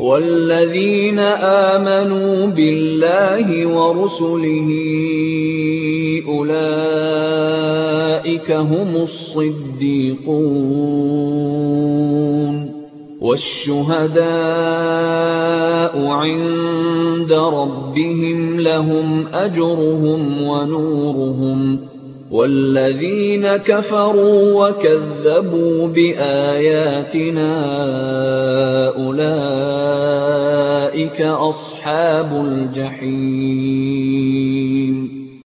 وَالَّذِينَ آمَنُوا بِاللَّهِ وَرُسُلِهِ أُولَٰئِكَ هُمُ الصِّدِّيقُونَ ۖ وَالشُّهَدَاءُ عِندَ رَبِّهِمْ لَهُمْ أَجْرُهُمْ وَنُورُهُمْ ۖ وَالَّذِينَ كَفَرُوا وَكَذَّبُوا بِآيَاتِنَا أُولَٰئِكَ أَصْحَابُ الْجَحِيمِ